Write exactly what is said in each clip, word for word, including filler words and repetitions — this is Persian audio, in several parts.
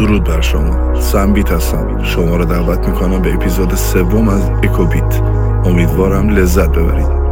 درود بر شما. سمبیت هستم. شما را دعوت میکنم به اپیزود سوم از اکوبیت. امیدوارم لذت ببرید.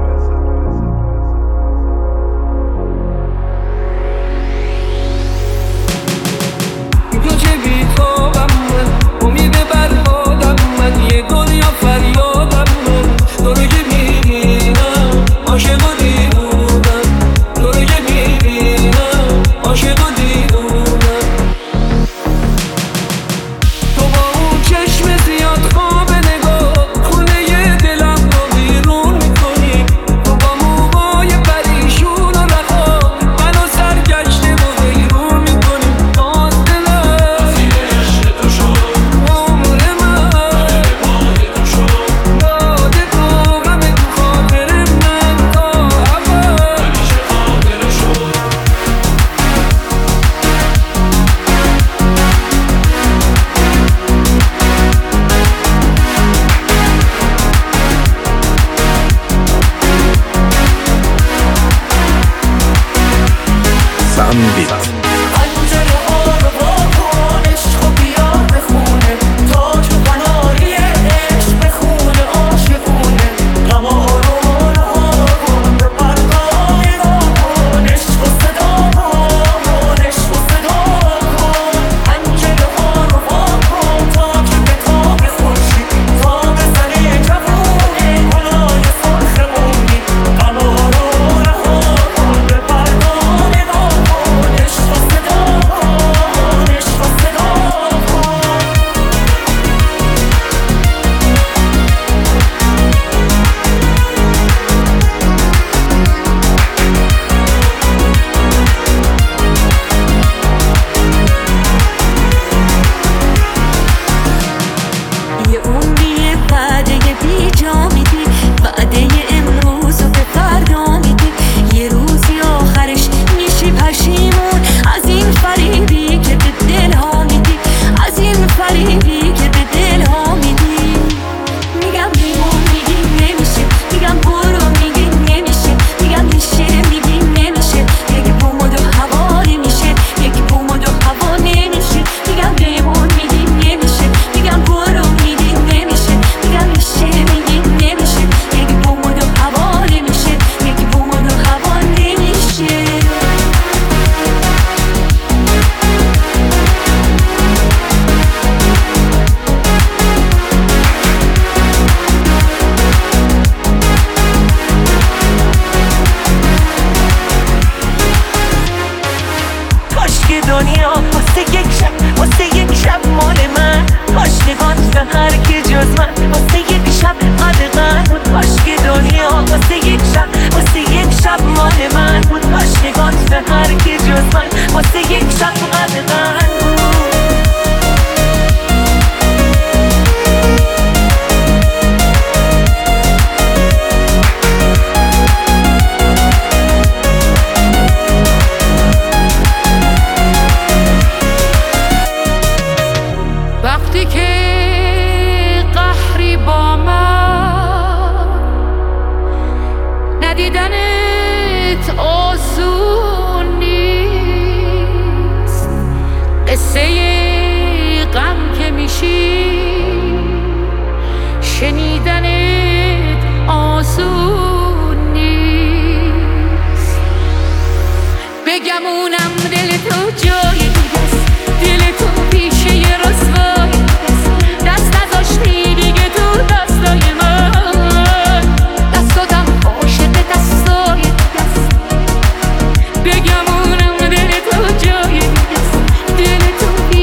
بگمونم دل تو جای دیگه است. دل تو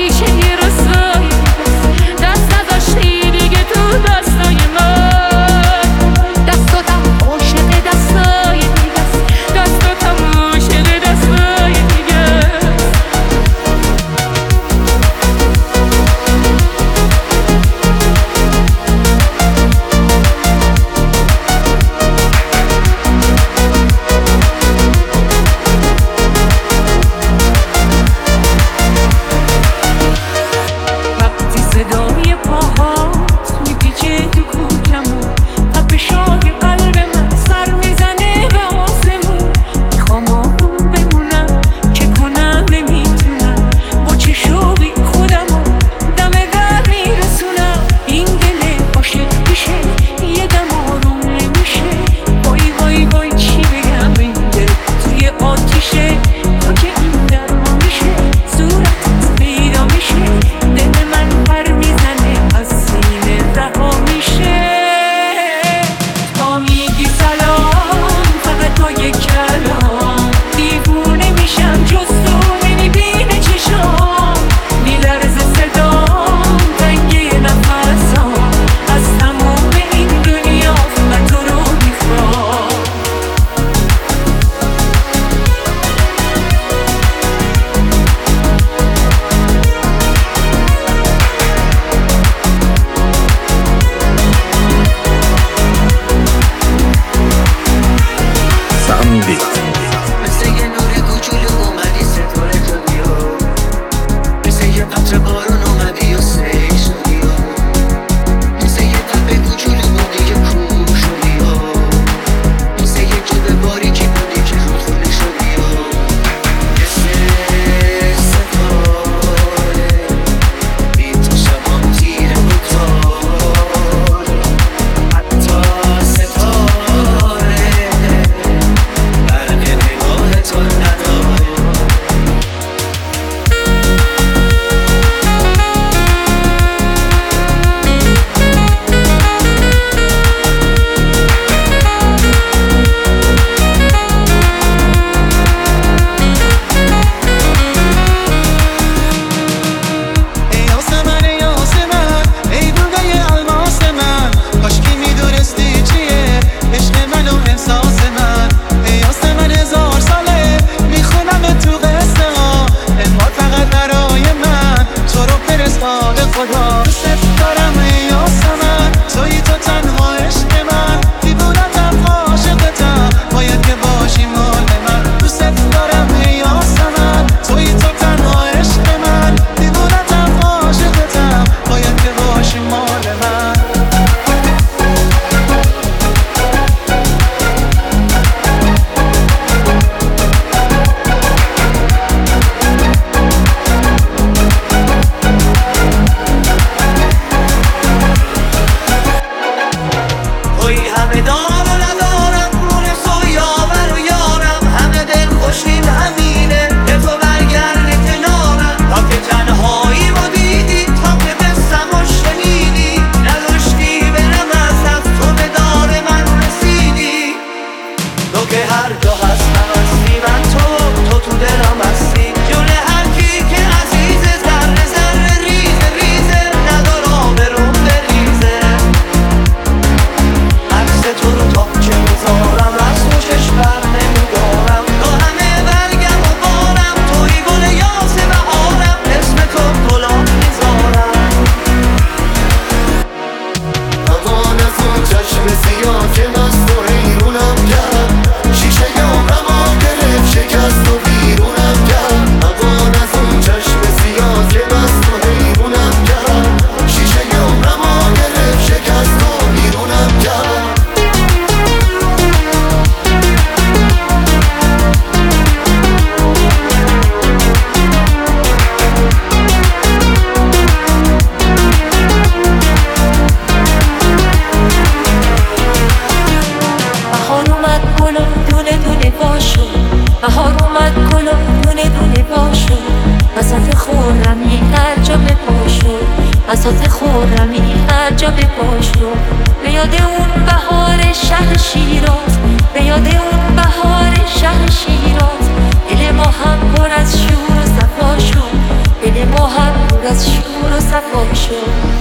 بساط خورمی هر جا به پاشو، به یاد اون بهار شهر شیراز، به یاد اون بهار شهر شیراز. دل ما هم پر از شور و صفا شد، دل ما هم پر از شور و صفا شد.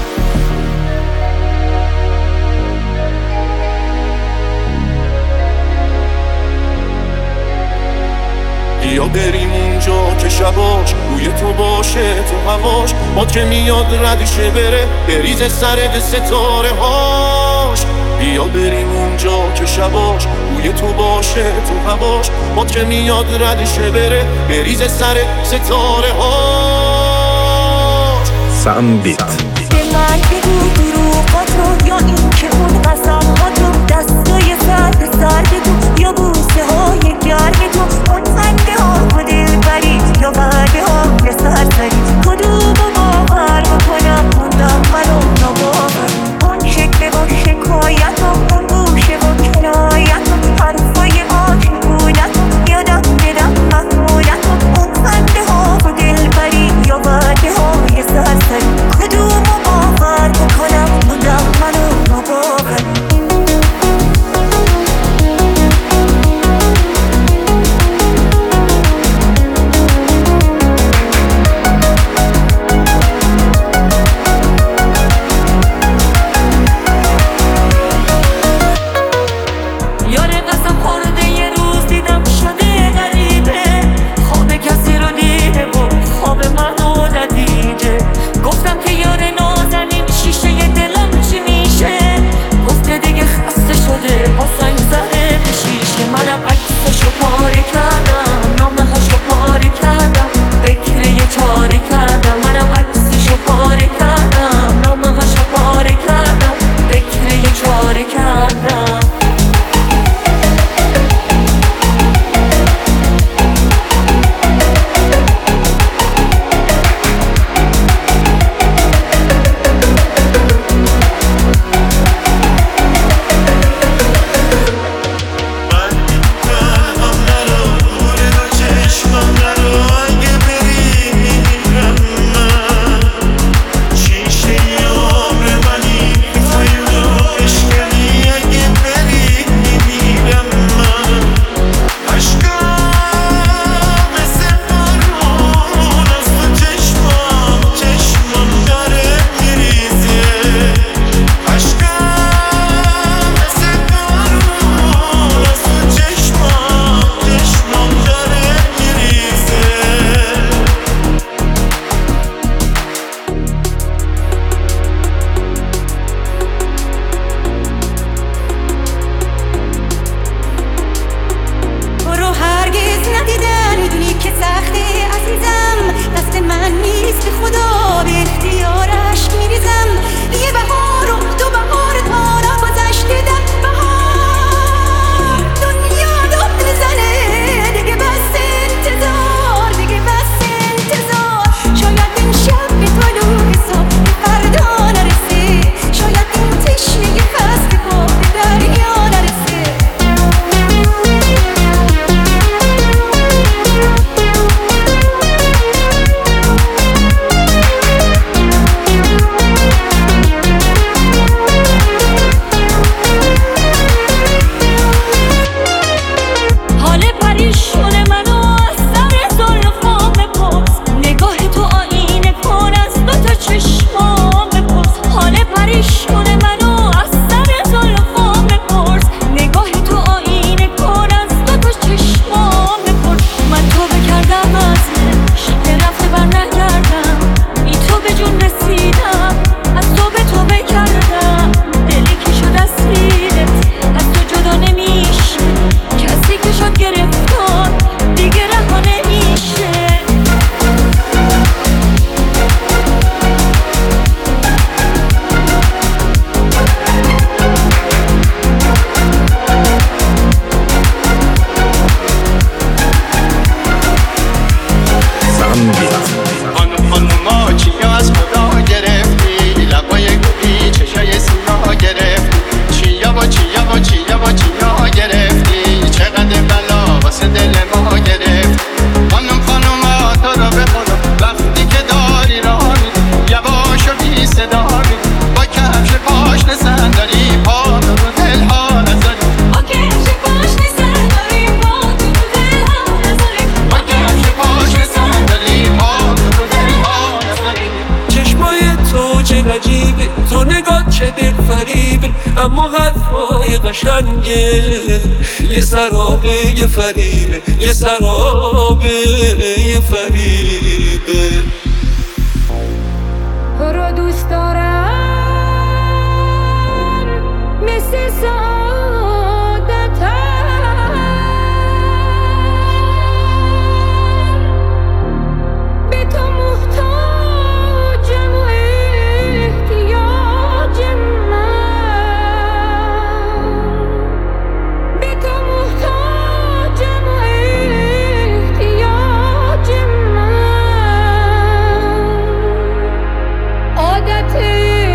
بیا بریم اونجا که شباش روی تو باشه، تو هواش باد که میاد ردشه بره بریز سر ستاره هاش. بیا بریم اونجا که شباش روی تو باشه، تو هواش باد که میاد ردشه بره بریز سر ستاره هاش. سمبیت به من بگو دروغاتو یا این که اون قسماتو، دستای سرد سرد تو یا بوسه های گرم تو، اون خنده ها و دلبری یا وعده های سرسری. کدومو باور بکنم موندم منو ناباور، اون شکل و شکایت و اون گوشه و کنایت و حرفای عاشقونت و یادم بدم محمولت و اون خنده ها و دلبری یا وعده های سرسری. کدومو باور بکنم موندم منو ناباور. اما حرفای قشنگه یه سرابه یه فریبه، یه سرابه یه فریبه. تو رو دوست دارم مثل سعادتم، به تو محتاجم و احتیاج من، به تو محتاجم و احتیاج من. عادته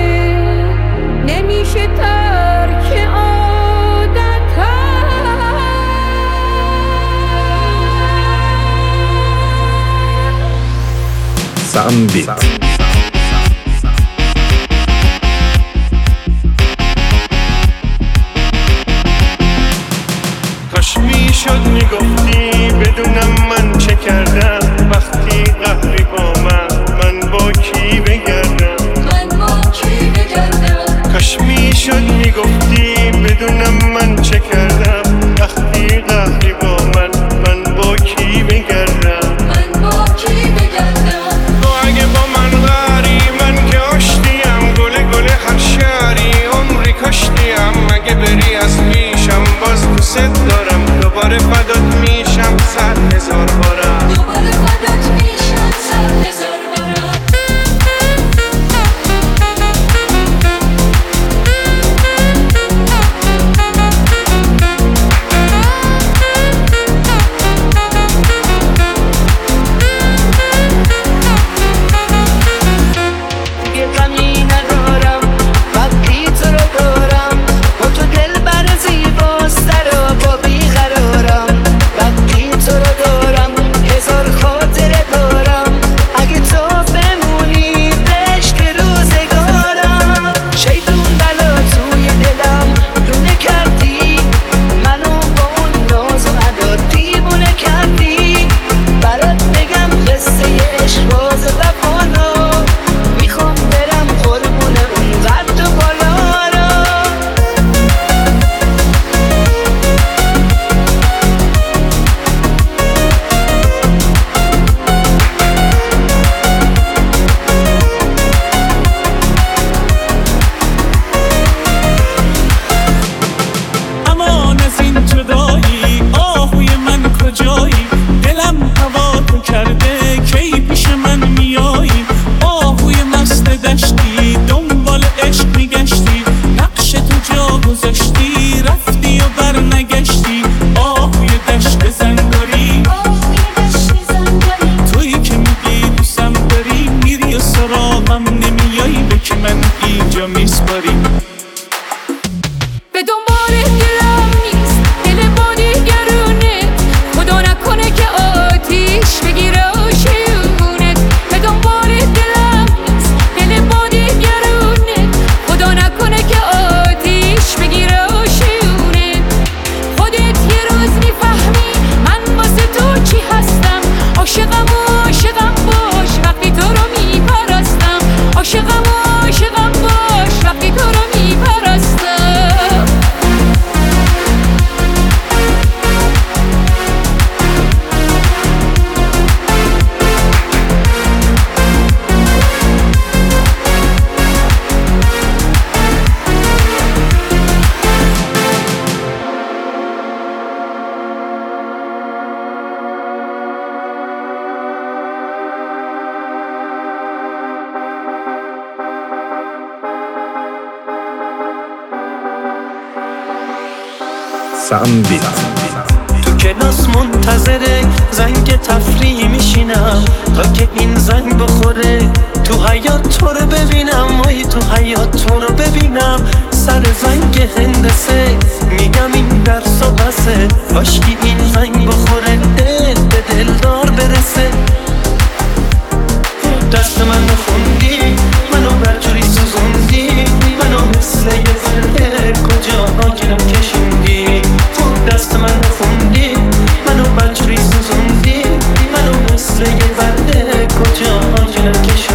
نمیشه ترک عادتم، سام بیت. کاش میشد میگفتی بدونم من چه کردم، وقتی قهری با من من با کی بگردم، من با کی بگردم. کاش میشد میگفتی بدونم من چه کردم، وقتی قهری با من من با کی بگردم، من با کی بگردم. تو اگه با من غری من که آشتیم، گله گله هر شهری عمری کاشتیم، اگه بری از پیشم باز دوست دارم، دوباره فدات میشم صد هزار بارم، دوباره فدات میشم صد هزار بارم. یه غمی ندارم وقتی تو رو دارم، با تو دل بر زیباستر و با بیقرارم، وقتی تو رو دارم هزار خاطره دارم، اگه تو بمونی عشق روزگارم. شیطون بلا توی دلم دونه کردی، منو با اون ناز و ادا دیوونه کردی، برات بگم قصه عشق باز وفانا، میخوام برم قربون اون قد و بالا را. امان از این جدایی آهوی من کجایی، دلم هوا تو کرده کی پیش من میایی، آهوی مست دشتی دنبال عشق میگشتی، نقش تو جا گذاشتی رفتی و بر نگشتی، آهوی دشت زنگاری تویی که میگی دوستم داری، میری و سراغم نمیایی، به که من اینجا میسپاری. به دنبال دلم نیست دل با دیگرونت، خدا نکنه که آتیش بگیره آشیونت. به دنبال دلم نیست دل با دیگرونت، خدا نکنه که آتیش بگیره آشیونت. خودت یه روز میفهمی من واسه تو چی هستم، عاشقم و عاشقم باش وقتی تو رو میپرستم، عاشقم و عاشقم باش وقتی تو رو میپرستم. سام بیت. تو کلاس منتظره زنگ تفریح میشینم، تا که این زنگ بخوره تو حیات تو رو ببینم، وای تو حیات تو رو ببینم، سر زنگ هندسه میگم این درس و بسه، کاشکی این زنگ بخوره دل به دلدار برسه. دست منو خوندی منو برجوری سوزوندی، منو مثل یه فرده کجا گیرم کشوندی، دست منو خوندی منو برجوری سوزوندی، منو مثل یه فرده کجا گیرم کشوندی.